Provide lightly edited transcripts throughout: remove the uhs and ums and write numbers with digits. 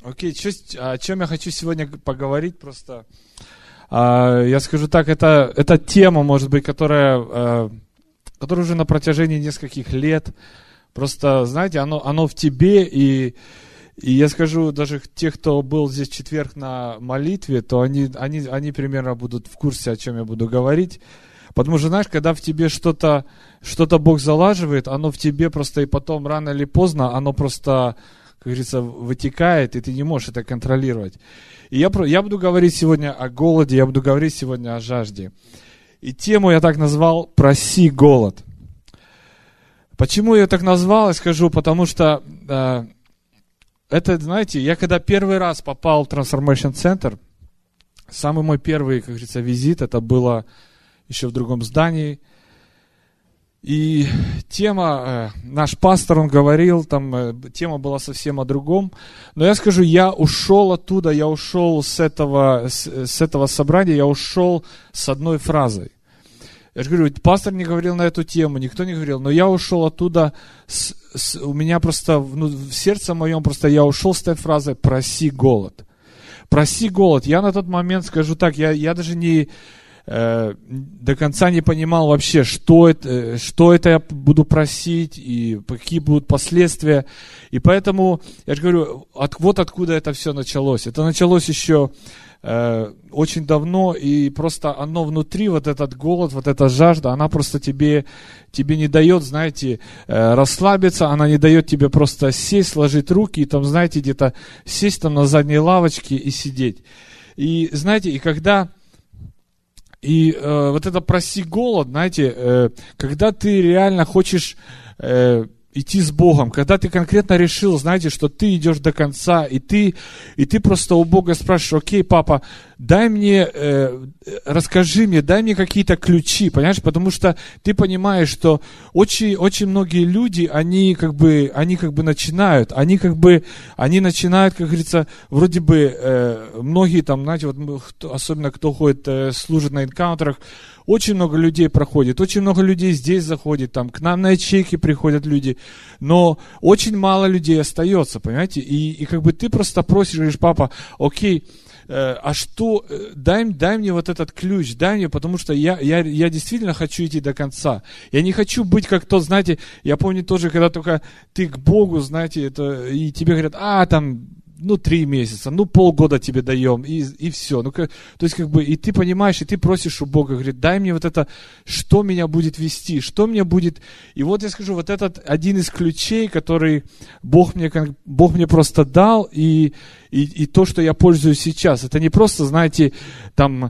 Окей, о чем я хочу сегодня поговорить просто. Я скажу так, это тема, может быть, которая уже на протяжении нескольких лет. Просто, знаете, оно в тебе, и я скажу, даже те, кто был здесь в четверг на молитве, то они примерно будут в курсе, о чем я буду говорить. Потому что, знаешь, когда в тебе что-то Бог залаживает, оно в тебе просто и потом, рано или поздно, оно просто, как говорится, вытекает, и ты не можешь это контролировать. И я буду говорить сегодня о голоде, я буду говорить сегодня о жажде. И тему я так назвал «Проси голод». Почему я так назвал, я скажу, потому что это, знаете, я когда первый раз попал в Transformation Center, самый мой первый, как говорится, визит, это было еще в другом здании. И тема, наш пастор, он говорил, там тема была совсем о другом. Но я скажу, я ушел оттуда, я ушел с этого собрания, я ушел с одной фразой. Я же говорю, пастор не говорил на эту тему, никто не говорил, но я ушел оттуда, у меня просто, в сердце моем просто я ушел с этой фразой «проси голод». Проси голод. Я на тот момент, скажу так, я даже не... до конца не понимал вообще, что это я буду просить и какие будут последствия. И поэтому, я же говорю, вот откуда это все началось. Это началось еще очень давно, и просто оно внутри, вот этот голод, вот эта жажда, она просто тебе не дает, знаете, расслабиться, она не дает тебе просто сесть, сложить руки и там, знаете, где-то сесть там на задней лавочке и сидеть. И знаете, вот это «проси голод», знаете, когда ты реально хочешь идти с Богом, когда ты конкретно решил, знаете, что ты идешь до конца, и ты просто у Бога спрашиваешь: окей, папа, расскажи мне, дай мне какие-то ключи, понимаешь, потому что ты понимаешь, что очень, очень многие люди, они как бы начинают, они начинают, как говорится, вроде бы, многие там, знаете, вот особенно кто служит на энкаунтерах, очень много людей проходит, очень много людей здесь заходит, там, к нам на ячейки приходят люди, но очень мало людей остается, понимаете, и как бы ты просто просишь, говоришь: папа, окей, а что, дай мне вот этот ключ, дай мне, потому что я действительно хочу идти до конца. Я не хочу быть как тот, знаете, я помню тоже, когда только ты к Богу, знаете, и тебе говорят: 3 месяца, полгода тебе даем, и все. То есть, как бы, и ты понимаешь, и ты просишь у Бога, говорит: дай мне вот это, что меня будет вести, что мне будет. И вот я скажу, вот этот один из ключей, который Бог мне просто дал, и то, что я пользуюсь сейчас, это не просто, знаете, там,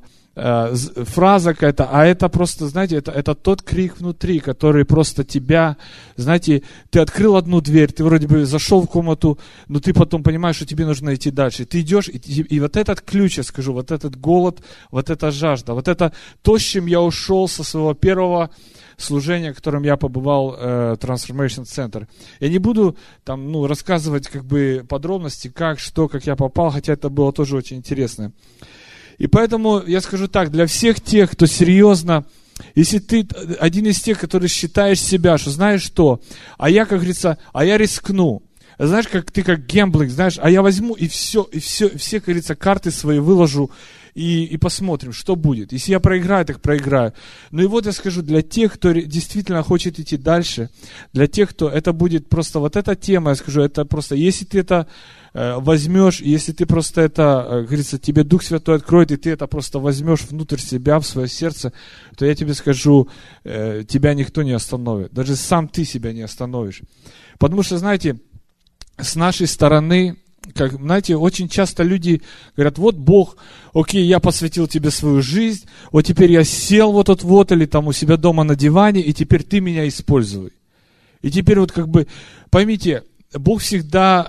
фраза какая-то, а это просто, знаете, это тот крик внутри, который просто тебя, знаете, ты открыл одну дверь, ты вроде бы зашел в комнату, но ты потом понимаешь, что тебе нужно идти дальше. Ты идешь, и вот этот ключ, я скажу, вот этот голод, вот эта жажда, вот это то, с чем я ушел со своего первого служения, в котором я побывал, Transformation Center. Я не буду там, рассказывать как бы подробности, как я попал, хотя это было тоже очень интересно. И поэтому я скажу так, для всех тех, кто серьезно, если ты один из тех, который считаешь себя, что знаешь что, а я, как говорится, я рискну. Знаешь, как гэмблинг, знаешь, а я возьму и все, как говорится, карты свои выложу и посмотрим, что будет. Если я проиграю, так проиграю. Ну и вот я скажу, для тех, кто действительно хочет идти дальше, для тех, кто, это будет просто вот эта тема, я скажу, это просто, если ты это возьмешь, если ты просто это, как говорится, тебе Дух Святой откроет, и ты это просто возьмешь внутрь себя, в свое сердце, то я тебе скажу, тебя никто не остановит. Даже сам ты себя не остановишь. Потому что, знаете, с нашей стороны, знаете, очень часто люди говорят: вот Бог, окей, я посвятил тебе свою жизнь, вот теперь я сел вот тут вот, или там у себя дома на диване, и теперь ты меня используй. И теперь вот как бы, поймите, Бог всегда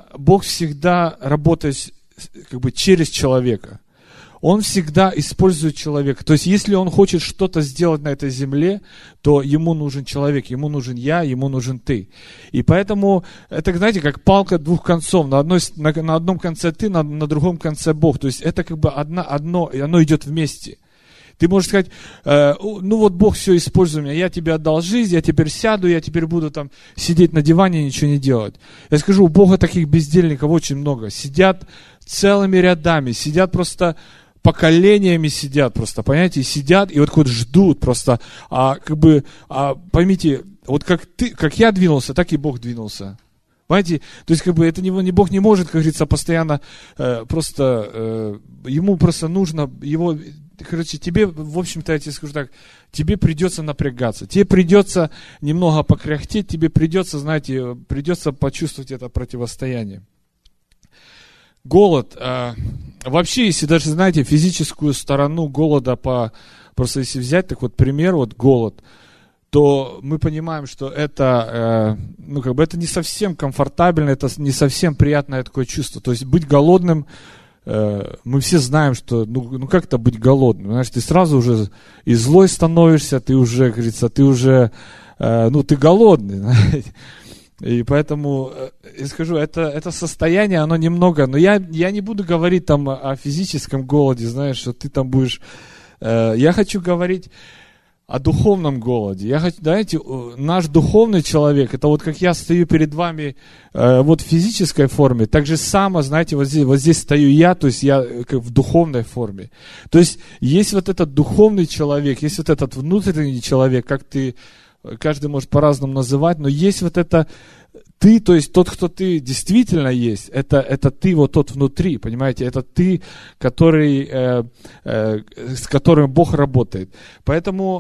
работает как бы через человека. Он всегда использует человека. То есть, если он хочет что-то сделать на этой земле, то ему нужен человек, ему нужен я, ему нужен ты. И поэтому, это, знаете, как палка двух концов. На одном конце ты, на другом конце Бог. То есть, это как бы одно, и оно идет вместе. Ты можешь сказать: вот Бог все, используй меня, я тебе отдал жизнь, я теперь сяду, я теперь буду там сидеть на диване и ничего не делать. Я скажу, у Бога таких бездельников очень много. Сидят целыми рядами, сидят просто поколениями сидят просто, понимаете, сидят и вот ждут просто, поймите, вот как я двинулся, так и Бог двинулся. Понимаете, то есть это не Бог не может, как говорится, постоянно ему просто нужно его, тебе, в общем-то, я тебе скажу так, тебе придется напрягаться, тебе придется немного покряхтеть, тебе придется, придется почувствовать это противостояние. Голод, вообще, если даже, физическую сторону голода, просто если взять, так пример, голод, то мы понимаем, что это, это не совсем комфортабельно, это не совсем приятное такое чувство. То есть быть голодным, мы все знаем, что, как это быть голодным? Знаешь, ты сразу уже и злой становишься, ты уже, как говорится, ты голодный, знаете. И поэтому, я скажу, это состояние, оно немного, но я не буду говорить там о физическом голоде, знаешь, что ты там будешь, я хочу говорить о духовном голоде. Наш духовный человек, это как я стою перед вами в физической форме, так же само, вот здесь стою я, то есть я как в духовной форме. То есть есть этот духовный человек, есть этот внутренний человек, каждый может по-разному называть, но есть ты, то есть тот, кто ты действительно есть, это ты тот внутри, понимаете, это ты, с которым Бог работает. Поэтому,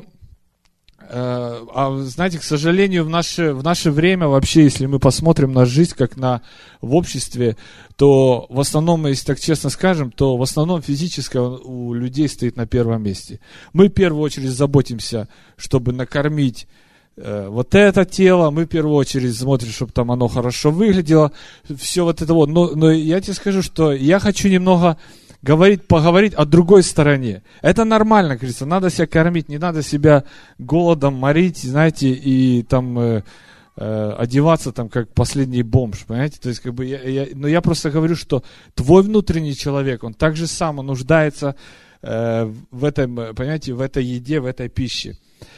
к сожалению, в наше время вообще, если мы посмотрим на жизнь, как в обществе, то в основном, если так честно скажем, то в основном физическое у людей стоит на первом месте. Мы в первую очередь заботимся, чтобы накормить это тело, мы в первую очередь смотрим, чтобы там оно хорошо выглядело, все но я тебе скажу, что я хочу немного поговорить о другой стороне. Это нормально, говорится, надо себя кормить, не надо себя голодом морить, и там одеваться там как последний бомж, понимаете, то есть но я просто говорю, что твой внутренний человек, он так же само нуждается в этой еде, в этой пище.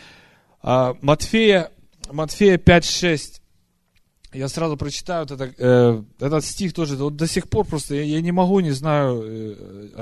Матфея 5:6. Я сразу прочитаю этот стих тоже. До сих пор просто я не могу, не знаю.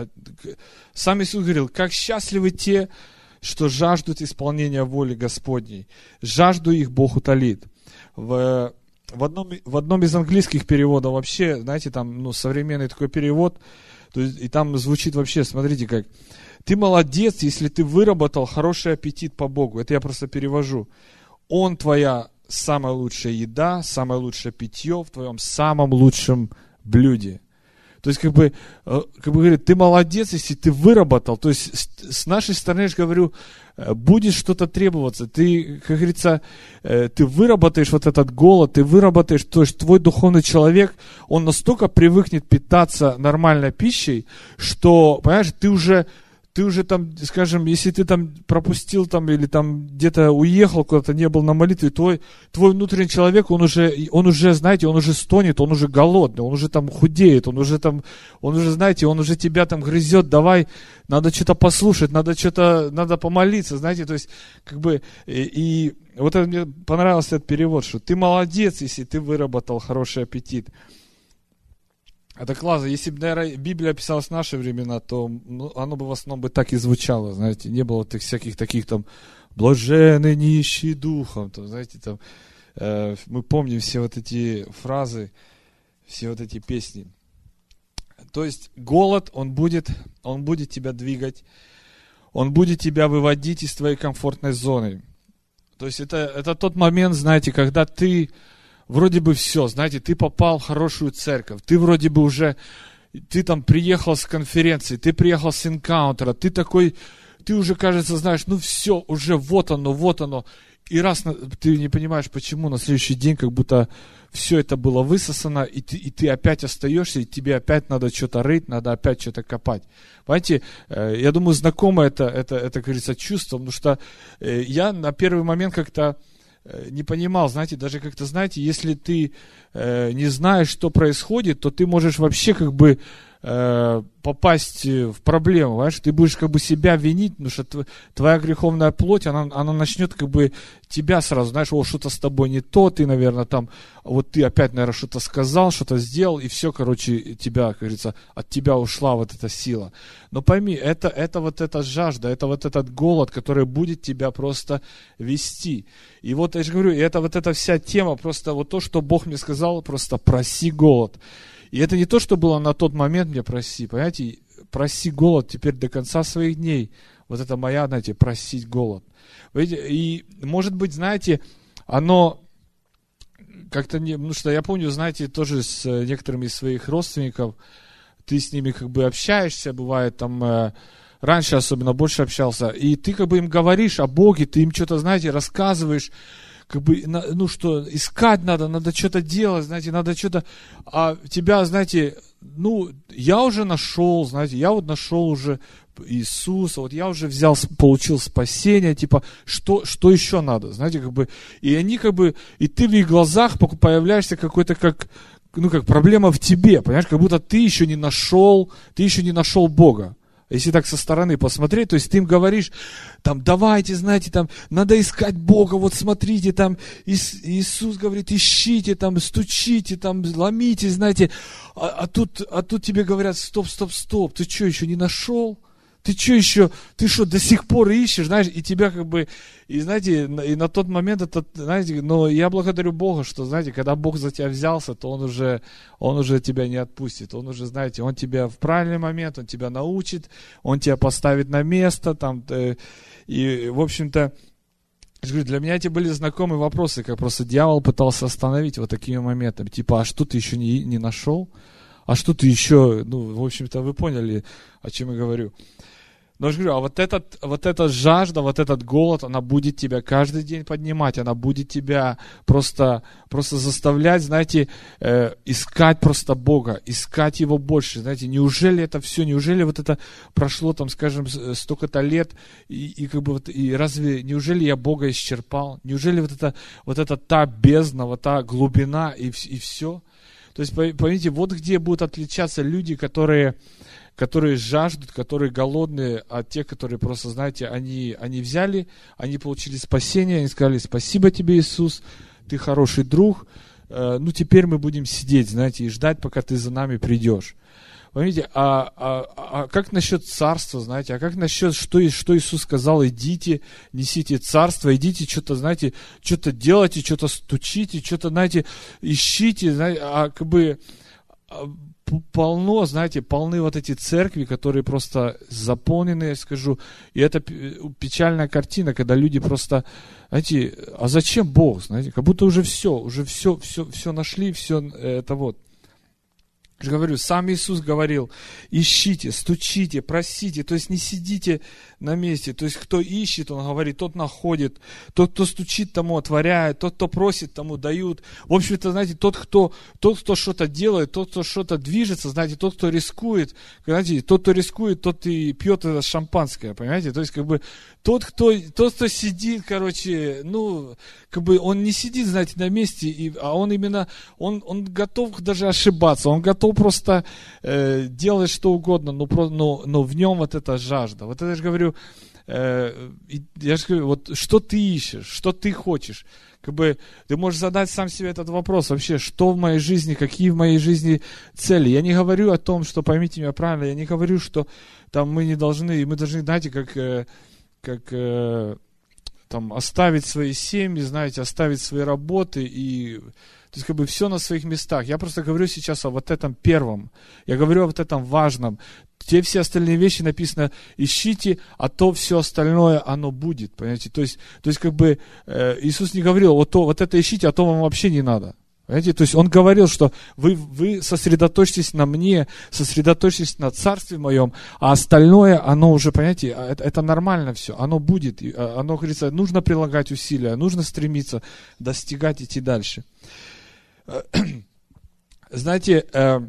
Сам Иисус говорил: как счастливы те, что жаждут исполнения воли Господней. Жажду их Бог утолит. В одном из английских переводов вообще, там современный такой перевод, то есть, и там звучит вообще, смотрите как. Ты молодец, если ты выработал хороший аппетит по Богу. Это я просто перевожу. Он твоя самая лучшая еда, самое лучшее питье в твоем самом лучшем блюде. То есть, говорит, ты молодец, если ты выработал. То есть, с нашей стороны, я же говорю, будет что-то требоваться. Ты, как говорится, ты выработаешь этот голод, ты выработаешь, то есть, твой духовный человек, он настолько привыкнет питаться нормальной пищей, что, понимаешь, ты уже там, скажем, если ты там пропустил там или там где-то уехал куда-то, не был на молитве, твой внутренний человек, он уже, знаете, он уже стонет, он уже голодный, он уже там худеет, он уже, знаете, он уже тебя там грызет, давай, надо что-то послушать, надо помолиться, знаете, то есть, и вот это мне понравился этот перевод, что ты молодец, если ты выработал хороший аппетит. Это классно. Если бы, наверное, Библия писалась в наши времена, то оно бы в основном так и звучало, знаете, не было всяких таких там блаженны нищие духом, там, знаете, там, мы помним все эти фразы, все эти песни. То есть голод, он будет тебя двигать, он будет тебя выводить из твоей комфортной зоны. То есть это тот момент, знаете, когда ты вроде бы все, знаете, ты попал в хорошую церковь, ты вроде бы уже, ты там приехал с конференции, ты приехал с энкаунтера, ты уже, кажется, знаешь, все, уже вот оно, и раз ты не понимаешь, почему на следующий день как будто все это было высосано, и ты опять остаешься, и тебе опять надо что-то рыть, надо опять что-то копать. Понимаете, я думаю, знакомо это, как говорится, чувство, потому что я на первый момент как-то не понимал, знаете, даже как-то, знаете, если ты не знаешь, что происходит, то ты можешь вообще попасть в проблему, понимаешь? Ты будешь как бы себя винить, потому что твоя греховная плоть, она начнет как бы тебя сразу, знаешь, что-то с тобой не то, ты, наверное, там, вот ты опять, наверное, что-то сказал, что-то сделал, и все, короче, тебя, как говорится, от тебя ушла вот эта сила. Но пойми, это вот эта жажда, это вот этот голод, который будет тебя просто вести. И вот я же говорю, это вот эта вся тема, просто вот то, что Бог мне сказал, просто проси голод. И это не то, что было на тот момент мне проси, понимаете, проси голод теперь до конца своих дней. Вот это моя, знаете, просить голод. Видите? И, может быть, знаете, оно как-то не... Ну, что я помню, знаете, тоже с некоторыми из своих родственников, ты с ними как бы общаешься, бывает там... Раньше особенно больше общался, и ты как бы им говоришь о Боге, ты им что-то, знаете, рассказываешь, как бы, ну что, искать надо что-то делать, знаете, надо что-то, а тебя, знаете, ну, я уже нашел, знаете, я вот нашел уже Иисуса, вот я уже получил спасение, типа, что еще надо, знаете, как бы, и они как бы, и ты в их глазах появляешься какой-то как проблема в тебе, понимаешь, как будто ты еще не нашел Бога. Если так со стороны посмотреть, то есть ты им говоришь, там, давайте, знаете, там, надо искать Бога, вот смотрите, там, Иисус говорит, ищите, там, стучите, там, ломите, знаете, а тут тебе говорят, стоп, ты что, еще не нашел? Ты что, до сих пор ищешь, знаешь, и тебя как бы, и знаете, и на тот момент это, знаете, но я благодарю Бога, что, знаете, когда Бог за тебя взялся, то Он уже тебя не отпустит, Он уже, знаете, Он тебя в правильный момент, Он тебя научит, Он тебя поставит на место, там, и, в общем-то, я говорю, для меня эти были знакомые вопросы, как просто дьявол пытался остановить вот такими моментами, типа, а что ты еще не нашел? А что ты еще, ну, в общем-то, вы поняли, о чем я говорю. Но я же говорю, а вот эта жажда, вот этот голод, она будет тебя каждый день поднимать, она будет тебя просто заставлять, знаете, искать просто Бога, искать Его больше, знаете, неужели это все, неужели вот это прошло, там, скажем, столько-то лет, и как бы вот, и разве, неужели я Бога исчерпал, неужели вот это та бездна, вот та глубина и все? То есть, поймите, вот где будут отличаться люди, которые жаждут, которые голодные, от тех, которые просто, знаете, они взяли, они получили спасение, они сказали, спасибо тебе, Иисус, ты хороший друг, ну теперь мы будем сидеть, знаете, и ждать, пока ты за нами придешь. Поймите, а как насчет царства, знаете, а как насчет, что Иисус сказал, идите, несите царство, идите, что-то, знаете, что-то делайте, что-то стучите, что-то, знаете, ищите, знаете, а как бы полно, знаете, полны вот эти церкви, которые просто заполнены, я скажу, и это печальная картина, когда люди просто, знаете, а зачем Бог, знаете, как будто уже все нашли, все это вот. Я же говорю, сам Иисус говорил, ищите, стучите, просите, то есть не сидите на месте, то есть кто ищет, он говорит, тот находит, тот, кто стучит, тому отворяет, тот, кто просит, тому дают. В общем-то, знаете, тот, кто что-то делает, тот, кто что-то движется, знаете, тот, кто рискует, знаете, тот, кто рискует, тот и пьет это шампанское, понимаете, то есть как бы тот, кто сидит, короче, ну, как бы он не сидит, знаете, на месте, а он именно, он готов даже ошибаться, он готов просто делать что угодно, но в нем вот эта жажда. Вот это я же говорю, вот что ты ищешь, что ты хочешь. Как бы ты можешь задать сам себе этот вопрос, вообще, что в моей жизни, какие в моей жизни цели. Я не говорю о том, что, поймите меня правильно, я не говорю, что там мы должны, знаете, как там оставить свои семьи, знаете, оставить свои работы и... То есть, как бы все на своих местах. Я просто говорю сейчас о вот этом первом. Я говорю о вот этом важном. Те все остальные вещи написано, ищите, а то все остальное, оно будет. Понимаете? То есть как бы Иисус не говорил, вот это ищите, а то вам вообще не надо. Понимаете? То есть Он говорил, что вы сосредоточьтесь на мне, сосредоточьтесь на Царстве Моем, а остальное, оно уже, понимаете, это нормально все, оно будет. Оно, говорится, нужно прилагать усилия, нужно стремиться достигать, идти дальше. Знаете,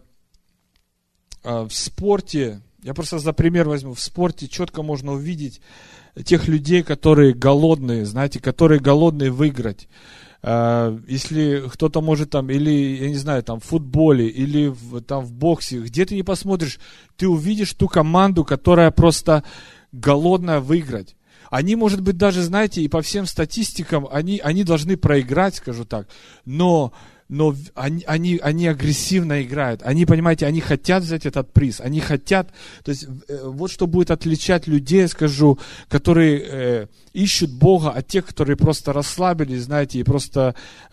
в спорте, я просто за пример возьму, в спорте четко можно увидеть тех людей, которые голодные, знаете, которые голодные выиграть. если кто-то может там, или, я не знаю, там в футболе, или там в боксе, где ты не посмотришь, ты увидишь ту команду, которая просто голодная выиграть. Они, может быть, даже, знаете, и по всем статистикам, они должны проиграть, скажу так, но они агрессивно играют. Они, понимаете, они хотят взять этот приз. Они хотят, то есть, вот что будет отличать людей, скажу, которые ищут Бога от тех, которые просто расслабились, знаете, и просто,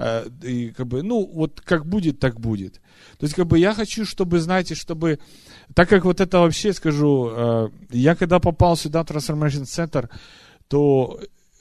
и как бы, ну, вот как будет, так будет. То есть, как бы, я хочу, чтобы, знаете, чтобы, так как вот это вообще, скажу, я когда попал сюда в Transformation Center, то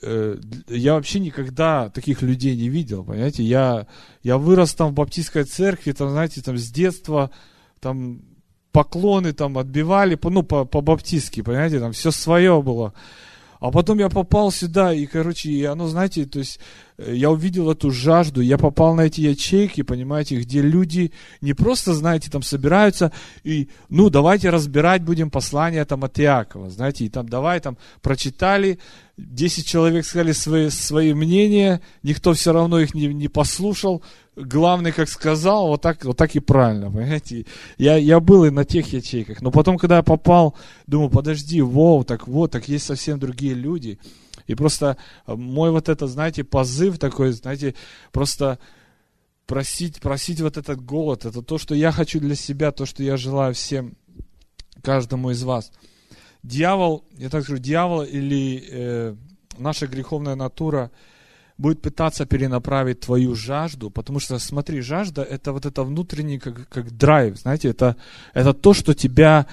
я вообще никогда таких людей не видел, понимаете, я вырос там в баптистской церкви, там, знаете, там с детства, там, поклоны там отбивали, ну, по-баптистски, понимаете, там все свое было. А потом я попал сюда, и, короче, и оно, знаете, то есть, я увидел эту жажду, я попал на эти ячейки, понимаете, где люди не просто, знаете, там собираются, и, ну, давайте разбирать будем послание там от Иакова, знаете, и там, давай там прочитали, 10 человек сказали свои мнения, никто все равно их не послушал, главный как сказал, вот так и правильно, понимаете. Я был и на тех ячейках, но потом, когда я попал, думаю, подожди, так есть совсем другие люди. И просто мой вот это, знаете, позыв такой, знаете, просто просить вот этот голод, это то, что я хочу для себя, то, что я желаю всем, каждому из вас. Дьявол, я так скажу, дьявол или наша греховная натура будет пытаться перенаправить твою жажду, потому что, смотри, жажда это вот это внутренний, как драйв, знаете, это то, что тебя,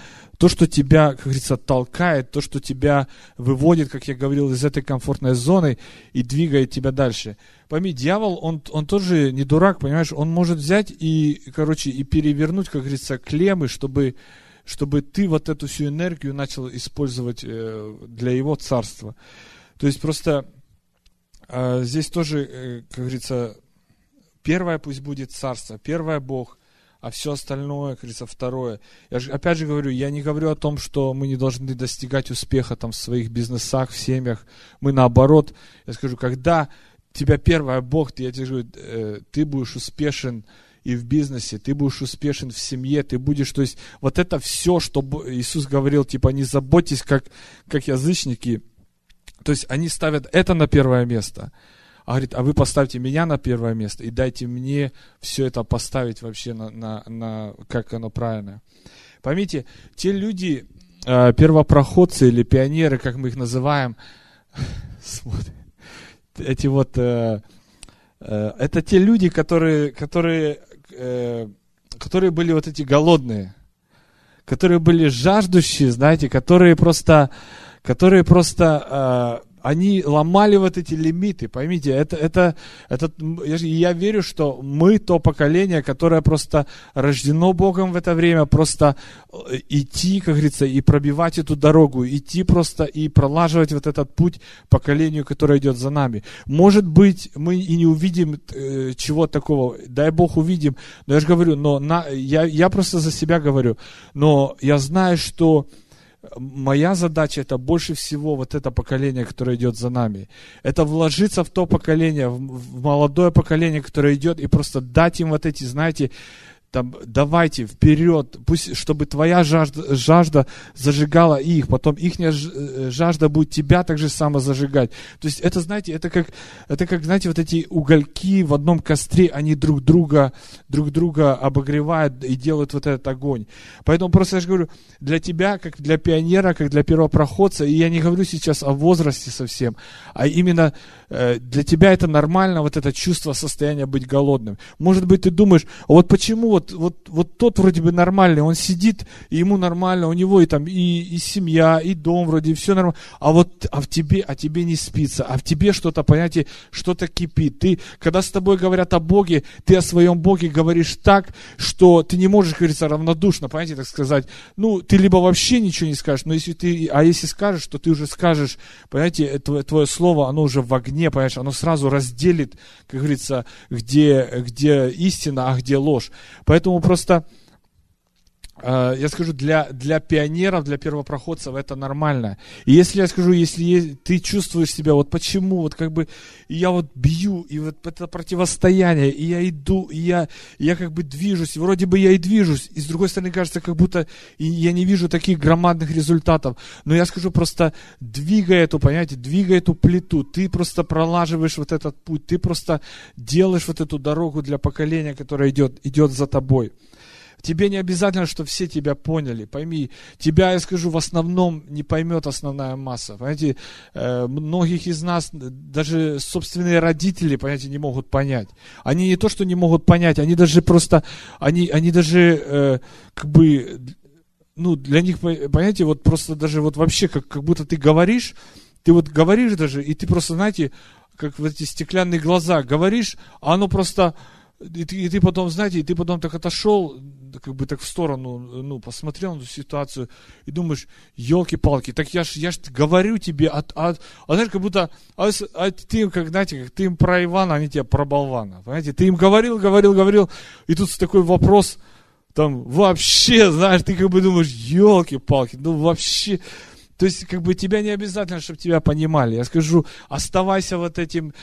как говорится, толкает, то, что тебя выводит, как я говорил, из этой комфортной зоны и двигает тебя дальше. Пойми, дьявол, он тоже не дурак, понимаешь, он может взять и перевернуть, как говорится, клеммы, чтобы ты вот эту всю энергию начал использовать для его царства. То есть просто здесь тоже, как говорится, первое пусть будет царство, первое Бог, а все остальное, как говорится, второе. Я же, опять же говорю, я не говорю о том, что мы не должны достигать успеха там в своих бизнесах, в семьях. Мы наоборот, я скажу, когда тебя первое Бог, я тебе говорю, ты будешь успешен и в бизнесе, ты будешь успешен в семье, ты будешь, то есть вот это все, что Иисус говорил, типа не заботьтесь, как язычники, то есть они ставят это на первое место, а говорит, а вы поставьте меня на первое место и дайте мне все это поставить вообще на как оно правильно. Поймите, те люди, первопроходцы или пионеры, как мы их называем, эти вот, это те люди, которые были вот эти голодные, которые были жаждущие, знаете, которые просто они ломали вот эти лимиты, поймите, я верю, что мы то поколение, которое просто рождено Богом в это время, просто идти, как говорится, и пробивать эту дорогу, идти просто и пролаживать вот этот путь поколению, которое идет за нами. Может быть, мы и не увидим чего такого, дай Бог увидим, но я же говорю, я просто за себя говорю, но я знаю, что моя задача это больше всего вот это поколение, которое идет за нами. Это вложиться в то поколение, в молодое поколение, которое идет, и просто дать им вот эти, знаете, там, давайте вперед, пусть, чтобы твоя жажда зажигала их, потом их жажда будет тебя так же само зажигать. То есть это, знаете, это как, знаете, вот эти угольки в одном костре, они друг друга обогревают и делают вот этот огонь. Поэтому просто я же говорю, для тебя, как для пионера, как для первопроходца, и я не говорю сейчас о возрасте совсем, а именно для тебя это нормально, вот это чувство, состояние быть голодным. Может быть, ты думаешь, а вот почему вот тот вроде бы нормальный, он сидит, и ему нормально, у него и там и семья, и дом вроде, все нормально, а тебе не спится, а в тебе что-то, понимаете, что-то кипит. Ты, когда с тобой говорят о Боге, ты о своем Боге говоришь так, что ты не можешь, говорится, равнодушно, понимаете, так сказать, ты либо вообще ничего не скажешь, но если скажешь, то ты уже скажешь, понимаете, твое слово, оно уже в огне, понимаешь, оно сразу разделит, как говорится, где истина, а где ложь. Поэтому просто я скажу, для пионеров, для первопроходцев это нормально. И если я скажу, если ты чувствуешь себя, вот почему, вот как бы, и я вот бью, и вот это противостояние, и я иду, и я как бы движусь, и вроде бы я и движусь, и с другой стороны кажется, как будто и я не вижу таких громадных результатов. Но я скажу, просто двигай эту, понимаете, двигай эту плиту, ты просто пролаживаешь вот этот путь, ты просто делаешь вот эту дорогу для поколения, которое идет за тобой. Тебе не обязательно, чтобы все тебя поняли. Пойми, тебя, я скажу, в основном не поймет основная масса. Понимаете, многих из нас даже собственные родители, понимаете, не могут понять. Они не то, что не могут понять, они даже просто, они даже как бы, ну, для них, понимаете, вот просто даже вот вообще, как будто ты говоришь даже, и ты просто, знаете, как в эти стеклянные глаза говоришь, а оно просто... И ты потом, знаете, и ты потом так отошел, как бы так в сторону, ну, посмотрел на эту ситуацию и думаешь, елки-палки, так я ж говорю тебе, знаешь, как будто, ты им, как, знаете, как ты им про Ивана, они тебе про болвана, понимаете, ты им говорил, и тут такой вопрос, там, вообще, знаешь, ты как бы думаешь, елки-палки, ну, вообще... То есть, как бы, тебя не обязательно, чтобы тебя понимали. Я скажу, оставайся вот этим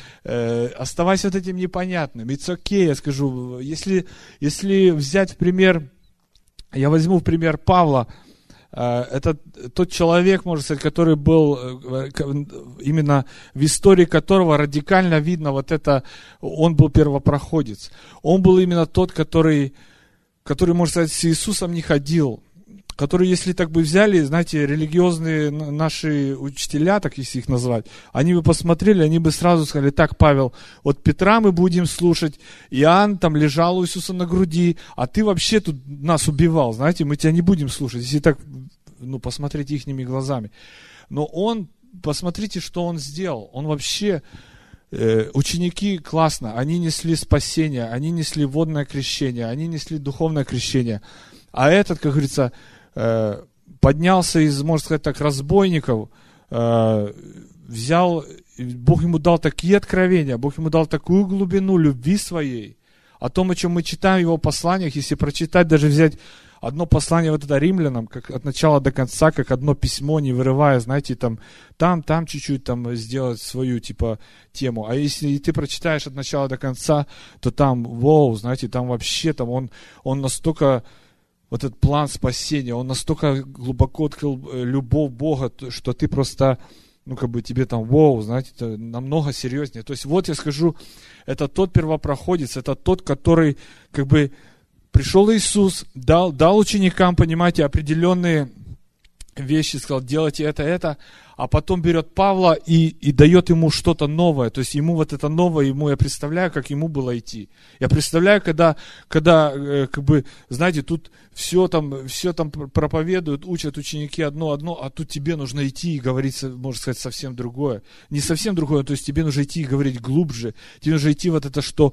непонятным. It's okay, я скажу. Если взять в пример, я возьму в пример Павла, это тот человек, можно сказать, который был, именно в истории которого радикально видно вот это, он был первопроходец. Он был именно тот, который, можно сказать, с Иисусом не ходил. Которые, если так бы взяли, знаете, религиозные наши учителя, так если их назвать, они бы посмотрели, они бы сразу сказали, так, Павел, вот Петра мы будем слушать, Иоанн там лежал у Иисуса на груди, а ты вообще тут нас убивал, знаете, мы тебя не будем слушать, если так, ну, посмотреть ихними глазами. Но он, посмотрите, что он сделал, он вообще... Ученики классно, они несли спасение, они несли водное крещение, они несли духовное крещение, а этот, как говорится, поднялся из, можно сказать так, разбойников, взял, Бог ему дал такие откровения, Бог ему дал такую глубину любви своей, о том, о чем мы читаем в его посланиях, если прочитать, даже взять одно послание вот это римлянам, как от начала до конца, как одно письмо, не вырывая, знаете, там чуть-чуть там сделать свою, типа, тему. А если ты прочитаешь от начала до конца, то там, знаете, там вообще, там он настолько, вот этот план спасения, он настолько глубоко открыл любовь Бога, что ты просто, ну, как бы тебе там, знаете, это намного серьезнее. То есть, вот я скажу, это тот первопроходец, это тот, который, как бы, пришел Иисус, дал ученикам, понимаете, определенные вещи, сказал, делайте это, а потом берет Павла и дает ему что-то новое. То есть ему вот это новое, я представляю, как ему было идти. Я представляю, когда как бы, знаете, тут все там проповедуют, учат ученики одно, а тут тебе нужно идти и говорить, можно сказать, совсем другое. Не совсем другое, то есть тебе нужно идти и говорить глубже. Тебе нужно идти вот это, что,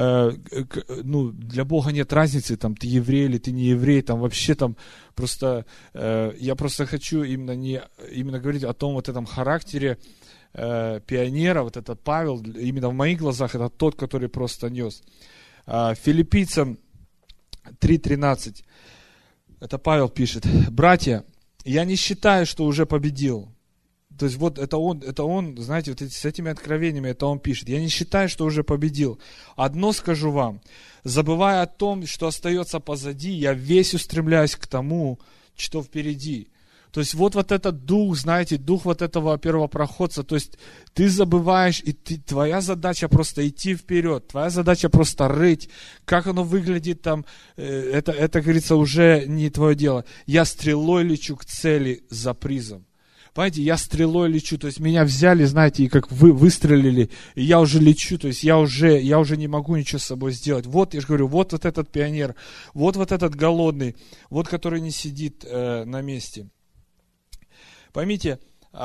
ну, для Бога нет разницы, там, ты еврей или ты не еврей, там, вообще там, просто, я просто хочу именно говорить о том вот этом характере пионера, вот этот Павел, именно в моих глазах, это тот, который просто нес. Филиппийцам 3:13, это Павел пишет: «Братья, я не считаю, что уже победил». То есть вот это он, знаете, вот с этими откровениями, это он пишет. «Я не считаю, что уже победил. Одно скажу вам, забывая о том, что остается позади, я весь устремляюсь к тому, что впереди». То есть вот этот дух, знаете, дух вот этого первопроходца, то есть ты забываешь, и твоя задача просто идти вперед, твоя задача просто рыть, как оно выглядит там, это, говорится, уже не твое дело. Я стрелой лечу к цели за призом. Понимаете, я стрелой лечу, то есть меня взяли, знаете, и как вы выстрелили, и я уже лечу, то есть я уже не могу ничего с собой сделать. Вот, я же говорю, вот этот пионер, вот этот голодный, вот который не сидит на месте. Поймите,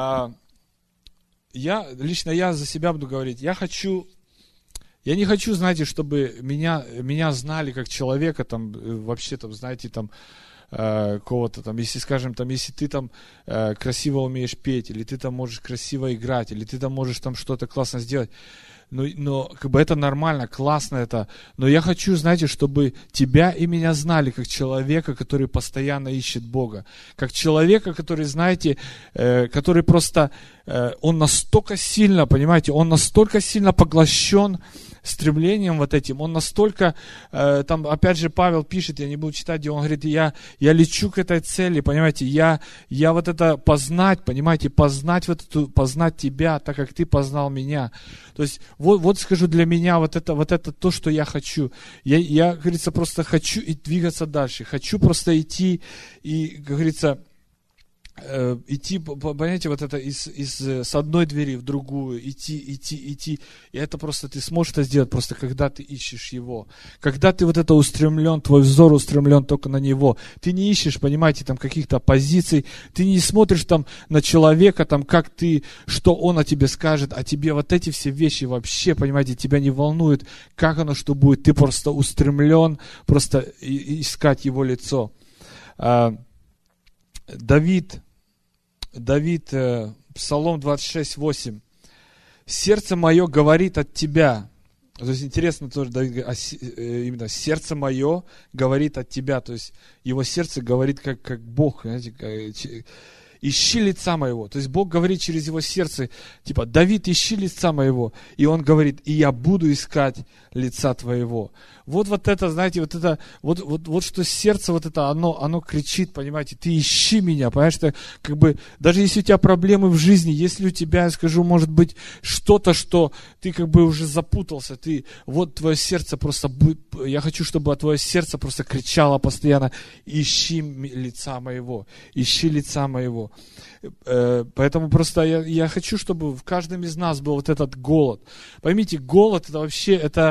я за себя буду говорить, я не хочу, знаете, чтобы меня знали как человека, там, вообще, там, знаете, там, кого-то там, если, скажем, там, если ты там красиво умеешь петь, или ты там можешь красиво играть, или ты там можешь там что-то классно сделать. но как бы это нормально, классно это. Но я хочу, знаете, чтобы тебя и меня знали как человека, который постоянно ищет Бога. Как человека, который, знаете, который просто, он настолько сильно, понимаете, он настолько сильно поглощен стремлением вот этим, он настолько, там опять же Павел пишет, я не буду читать, где он говорит, я лечу к этой цели, понимаете, я вот это познать, понимаете, познать тебя, так как ты познал меня. То есть, вот скажу, для меня вот это то, что я хочу. Я, как говорится, просто хочу и двигаться дальше, хочу просто идти и, как говорится, идти, понимаете, вот это с одной двери в другую, идти. И это просто, ты сможешь это сделать просто, когда ты ищешь Его. Когда ты вот это устремлен, твой взор устремлен только на Него. Ты не ищешь, понимаете, там каких-то позиций, ты не смотришь там на человека, там, как ты, что он о тебе скажет, а тебе вот эти все вещи вообще, понимаете, тебя не волнует, как оно, что будет. Ты просто устремлен, просто искать Его лицо. Давид, Псалом 26:8. «Сердце мое говорит от тебя». То есть интересно тоже, Давид говорит, именно «сердце мое говорит от тебя». То есть его сердце говорит как Бог, знаете, ищи лица моего. То есть Бог говорит через его сердце, типа, Давид, ищи лица моего. И он говорит, и я буду искать лица твоего. Вот это, знаете, вот что сердце, вот это, оно кричит, понимаете, ты ищи меня, понимаешь, что, как бы, даже если у тебя проблемы в жизни, если у тебя, я скажу, может быть, что-то, что ты как бы уже запутался, вот твое сердце просто, я хочу, чтобы твое сердце просто кричало постоянно, ищи лица моего, ищи лица моего. Поэтому просто я хочу, чтобы в каждом из нас был вот этот голод. Поймите, голод это вообще,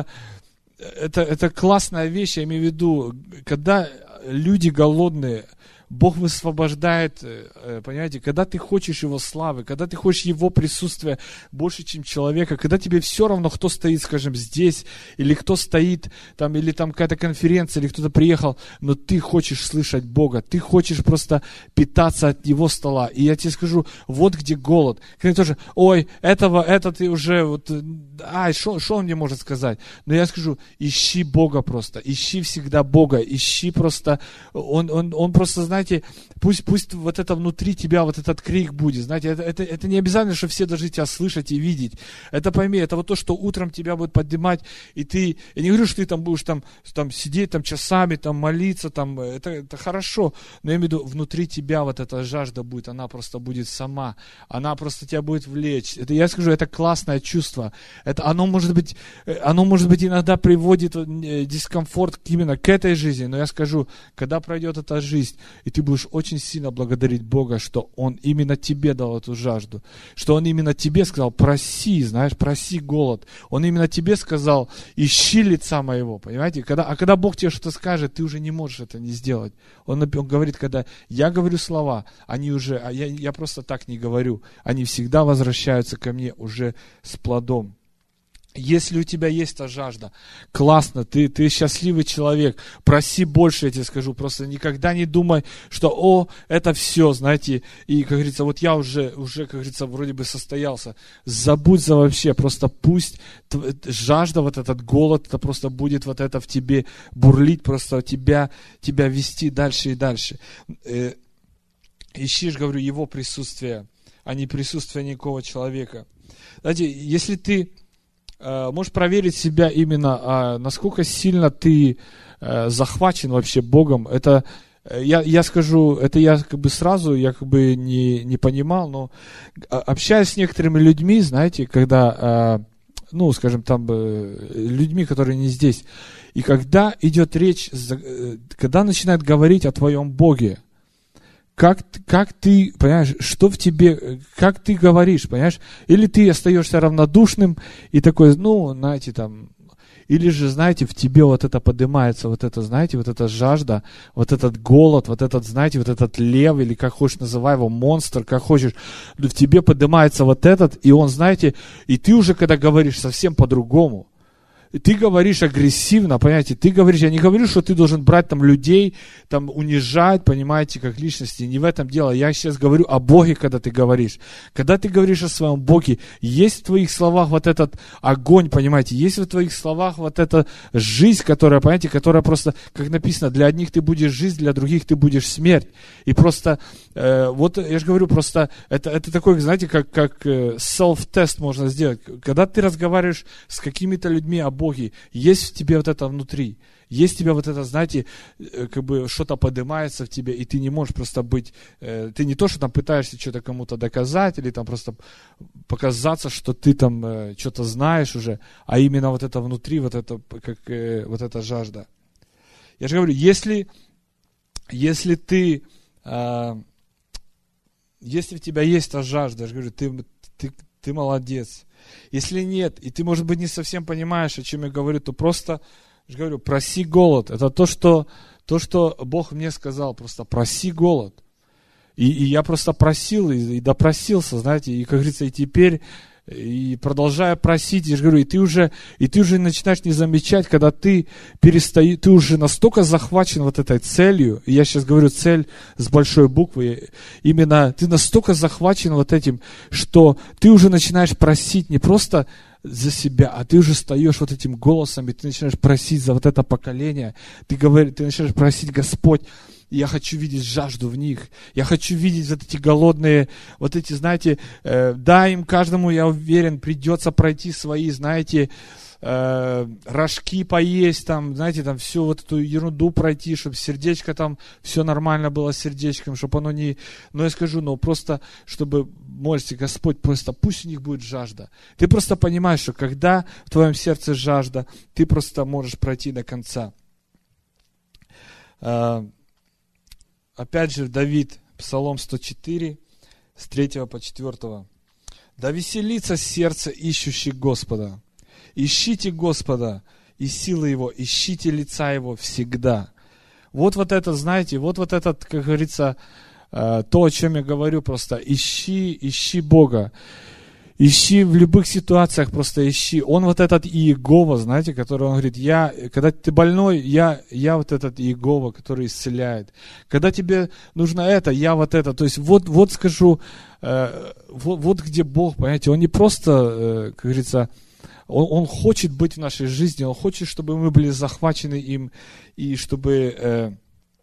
это классная вещь, я имею в виду, когда люди голодные, Бог высвобождает, понимаете, когда ты хочешь Его славы, когда ты хочешь Его присутствия больше, чем человека, когда тебе все равно, кто стоит, скажем, здесь, или кто стоит там, или там какая-то конференция, или кто-то приехал, но ты хочешь слышать Бога, ты хочешь просто питаться от Его стола. И я тебе скажу, вот где голод. Когда тоже, это ты уже, что он мне может сказать? Но я скажу, ищи Бога просто, ищи всегда Бога, ищи просто, он просто, знаете, пусть вот это внутри тебя, вот этот крик будет, знаете, это не обязательно, что все должны тебя слышать и видеть. Это пойми, это вот то, что утром тебя будет поднимать, и ты, я не говорю, что ты там будешь там сидеть там часами, там молиться, там, это хорошо, но я имею в виду, внутри тебя вот эта жажда будет, она просто будет сама, она просто тебя будет влечь. Это, я скажу, это классное чувство. Оно может быть иногда приводит дискомфорт именно к этой жизни, но я скажу, когда пройдет эта жизнь, и ты будешь очень сильно благодарить Бога, что Он именно тебе дал эту жажду, что Он именно тебе сказал, проси, знаешь, проси голод. Он именно тебе сказал, ищи лица моего, понимаете? Когда Бог тебе что-то скажет, ты уже не можешь это не сделать. Он говорит, когда я говорю слова, они уже, я просто так не говорю, они всегда возвращаются ко мне уже с плодом. Если у тебя есть та жажда, классно, ты счастливый человек, проси больше, я тебе скажу, просто никогда не думай, что, это все, знаете, и, как говорится, вот я уже, как говорится, вроде бы состоялся, забудь за вообще, просто пусть жажда, вот этот голод, это просто будет вот это в тебе бурлить, просто тебя вести дальше и дальше. Ищишь, говорю, Его присутствие, а не присутствие никакого человека. Знаете, если ты можешь проверить себя именно, насколько сильно ты захвачен вообще Богом. Это, я скажу, это я как бы сразу, я как бы не понимал, но общаясь с некоторыми людьми, знаете, когда, скажем, там, людьми, которые не здесь, и когда идет речь, когда начинают говорить о твоем Боге, как ты, понимаешь, что в тебе, как ты говоришь, понимаешь? Или ты остаешься равнодушным и такой, знаете, там, или же, знаете, в тебе вот это поднимается, вот это, знаете, вот эта жажда, вот этот голод, вот этот, знаете, вот этот лев, или как хочешь называй его, монстр, как хочешь, в тебе поднимается вот этот, и он, знаете, и ты уже, когда говоришь, совсем по-другому. ты говоришь агрессивно, понимаете, ты говоришь, я не говорю, что ты должен брать там людей, там унижать, понимаете, как личности, не в этом дело. Я сейчас говорю о Боге, когда ты говоришь. Когда ты говоришь о своем Боге, есть в твоих словах вот этот огонь, понимаете, есть в твоих словах вот эта жизнь, которая, понимаете, которая просто, как написано, для одних ты будешь жизнь, для других ты будешь смерть. И просто, вот я же говорю, просто, это такой, знаете, как self-тест можно сделать. Когда ты разговариваешь с какими-то людьми о Боге, есть в тебе вот это внутри, есть в тебе вот это, знаете, как бы что-то поднимается в тебе, и ты не можешь просто быть, ты не то, что там пытаешься что-то кому-то доказать, или там просто показаться, что ты там что-то знаешь уже, а именно вот это внутри, вот это, как вот эта жажда. Я же говорю, если ты, если в тебя есть та жажда, я же говорю, ты молодец. Если нет, и ты, может быть, не совсем понимаешь, о чем я говорю, то просто, я же говорю, проси голод. Это то, что Бог мне сказал, просто проси голод. И я просто просил, и допросился, знаете, и, как говорится, и теперь, и продолжая просить, я же говорю, и ты уже начинаешь не замечать, когда ты уже настолько захвачен вот этой целью, и я сейчас говорю цель с большой буквы, именно ты настолько захвачен вот этим, что ты уже начинаешь просить не просто за себя, а ты уже встаешь вот этим голосом, и ты начинаешь просить за вот это поколение, ты начинаешь просить: Господь, я хочу видеть жажду в них. Я хочу видеть вот эти голодные, вот эти, знаете, да, им каждому, я уверен, придется пройти свои, знаете, рожки поесть, там, знаете, там всю вот эту ерунду пройти, чтобы сердечко там, все нормально было с сердечком, чтобы оно не... Но я скажу, просто, чтобы, молите, Господь, просто пусть у них будет жажда. Ты просто понимаешь, что когда в твоем сердце жажда, ты просто можешь пройти до конца. Опять же, Давид, Псалом 104, с 3 по 4. «Да веселится сердце ищущих Господа. Ищите Господа и силы Его, ищите лица Его всегда». Вот это, знаете, вот этот, как говорится, то, о чем я говорю, просто ищи Бога. Ищи в любых ситуациях, просто ищи. Он вот этот Иегова, знаете, который он говорит, когда ты больной, я вот этот Иегова, который исцеляет. Когда тебе нужно это, я вот это. То есть вот скажу, вот где Бог, понимаете, Он не просто, как говорится, Он хочет быть в нашей жизни, Он хочет, чтобы мы были захвачены им, и чтобы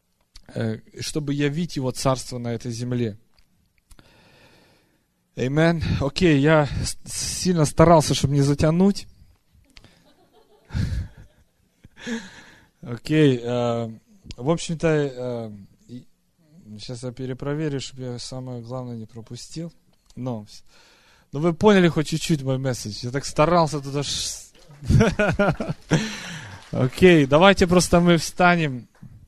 явить Его царство на этой земле. Аминь. Окей, я сильно старался, чтобы не затянуть. Окей, в общем-то, сейчас я перепроверю, чтобы я самое главное не пропустил. Но вы поняли хоть чуть-чуть мой месседж. Я так старался туда. Окей, давайте просто мы встанем.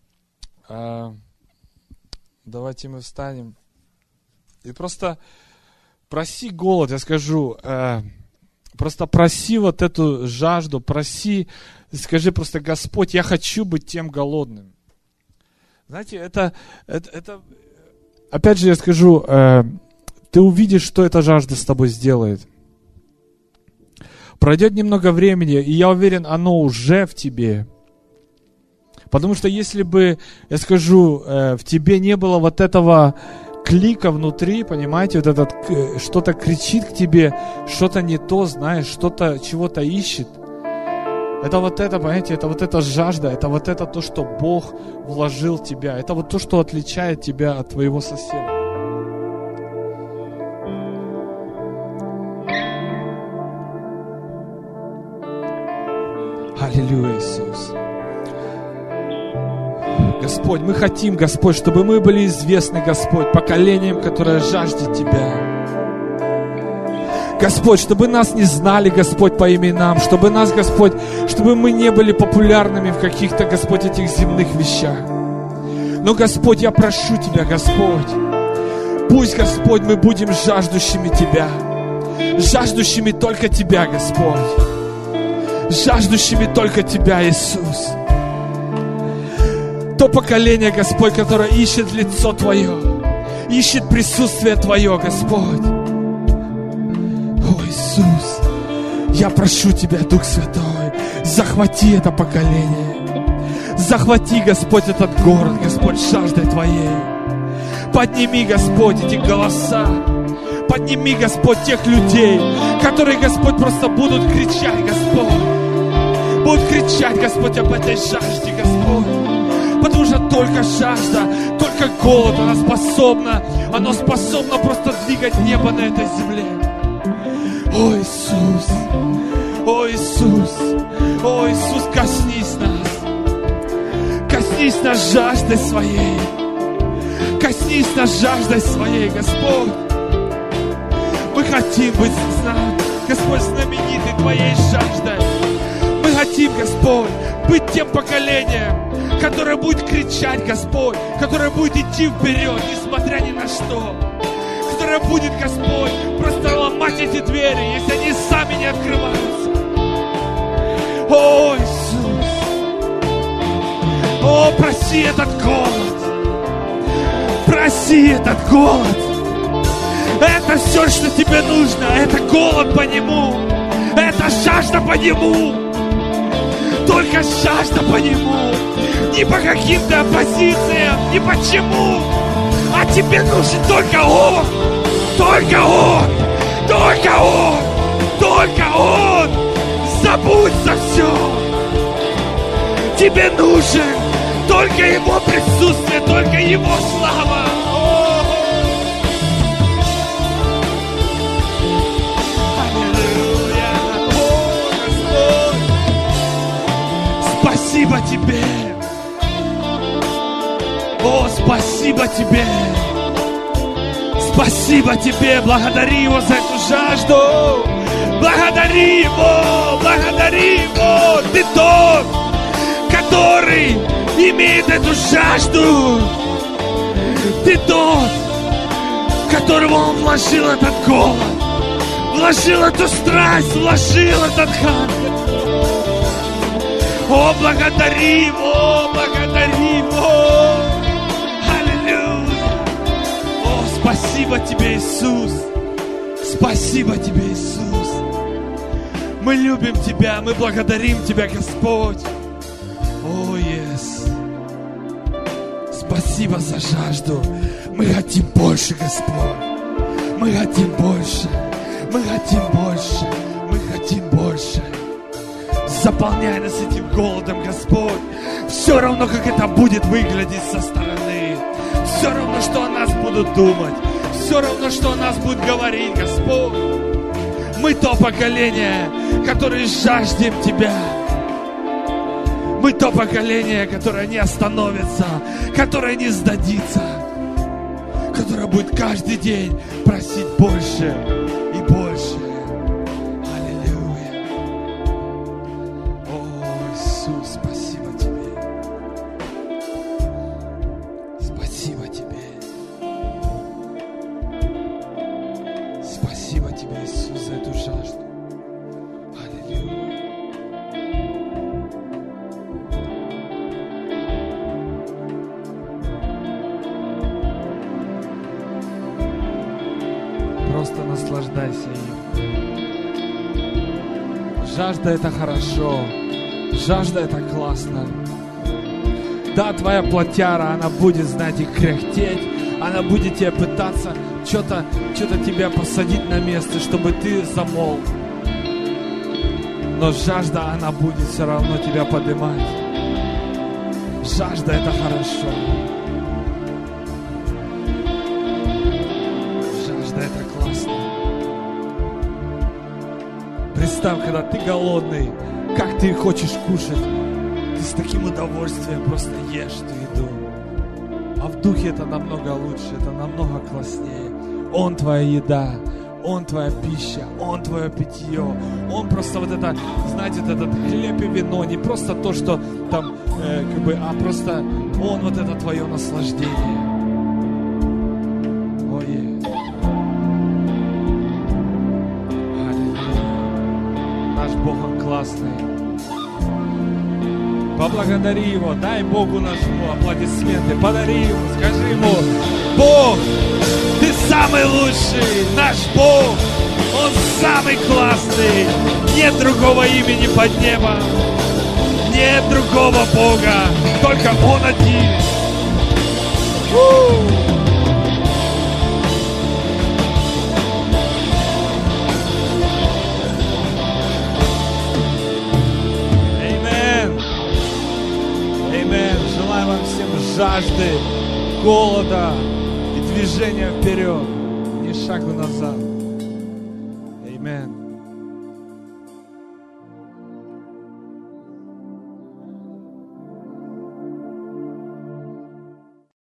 Давайте мы встанем. И просто... проси голод, я скажу, просто проси вот эту жажду, скажи просто: Господь, я хочу быть тем голодным. Знаете, это опять же я скажу, ты увидишь, что эта жажда с тобой сделает. Пройдет немного времени, и я уверен, оно уже в тебе. Потому что если бы, я скажу, в тебе не было вот этого клика внутри, понимаете, вот этот, что-то кричит к тебе, что-то не то, знаешь, что-то, чего-то ищет. Это вот это, понимаете, это вот эта жажда, это вот это то, что Бог вложил в тебя, это вот то, что отличает тебя от твоего соседа. Аллилуйя, Иисус. Господь, мы хотим, Господь, чтобы мы были известны, Господь, поколением, которое жаждет Тебя. Господь, чтобы нас не знали, Господь, по именам, чтобы нас, Господь, чтобы мы не были популярными в каких-то, Господь, этих земных вещах. Но, Господь, я прошу Тебя, Господь, пусть, Господь, мы будем жаждущими Тебя, жаждущими только Тебя, Господь, жаждущими только Тебя, Иисус. То поколение, Господь, которое ищет лицо Твое, ищет присутствие Твое, Господь. О, Иисус, я прошу Тебя, Дух Святой, захвати это поколение. Захвати, Господь, этот город, Господь, жаждой Твоей. Подними, Господь, эти голоса. Подними, Господь, тех людей, которые, Господь, просто будут кричать, Господь. Будут кричать, Господь, об этой жажде, Господь. Потому что только жажда, только голод, оно способно просто двигать небо на этой земле. О, Иисус, о, Иисус, о, Иисус, коснись нас. Коснись нас жаждой своей. Коснись нас жаждой своей, Господь. Мы хотим быть, Господь, знамениты Твоей жаждой. Мы хотим, Господь, быть тем поколением, которое будет кричать, Господь, которое будет идти вперед, несмотря ни на что. Которое будет, Господь, просто ломать эти двери, если они сами не открываются. О, Иисус! О, проси этот голод! Проси этот голод! Это все, что тебе нужно. Это голод по Нему. Это жажда по Нему. Только жажда по Нему. Не по каким-то оппозициям, не почему. А тебе нужен только Он. Только Он. Только Он. Только Он. Забудь за все. Тебе нужен только Его присутствие, только Его слава. Спасибо Тебе. О, спасибо Тебе. Спасибо Тебе. Благодари Его за эту жажду. Благодари Его. Благодари Его. Ты тот, который имеет эту жажду. Ты тот, которого Он вложил этот голод. Вложил эту страсть. Вложил этот хангр. О, благодари Его, благодари Его. Аллилуйя. О, спасибо Тебе, Иисус. Спасибо Тебе, Иисус. Мы любим Тебя, мы благодарим Тебя, Господь. О, yes. Спасибо за жажду. Мы хотим больше, Господь. Мы хотим больше. Мы хотим больше. Мы хотим больше. Заполняй нас этим голодом, Господь. Все равно, как это будет выглядеть со стороны. Все равно, что о нас будут думать. Все равно, что о нас будут говорить, Господь. Мы то поколение, которое жаждем Тебя. Мы то поколение, которое не остановится, которое не сдадится, которое будет каждый день просить больше и больше. Наслаждайся им. Жажда — это хорошо. Жажда — это классно. Да, твоя плотяра, она будет, знаете, кряхтеть. Она будет тебя пытаться что-то тебя посадить на место, чтобы ты замолк. Но жажда, она будет все равно тебя поднимать. Жажда — это хорошо. Жажда — это классно. Представь, когда ты голодный, как ты хочешь кушать, ты с таким удовольствием просто ешь эту еду. А в духе это намного лучше, это намного класснее. Он твоя еда, Он твоя пища, Он твое питье. Он просто вот это, знаете, вот этот хлеб и вино, не просто то, что там, а просто Он вот это твое наслаждение. Бог, Он классный. Поблагодари Его, дай Богу нашему аплодисменты, подари Ему, скажи Ему: Бог, Ты самый лучший, наш Бог, Он самый классный, нет другого имени под небом. Нет другого Бога, только Он один. Аминь. Желаю вам всем жажды, голода и движения вперед, ни шагу назад. Аминь.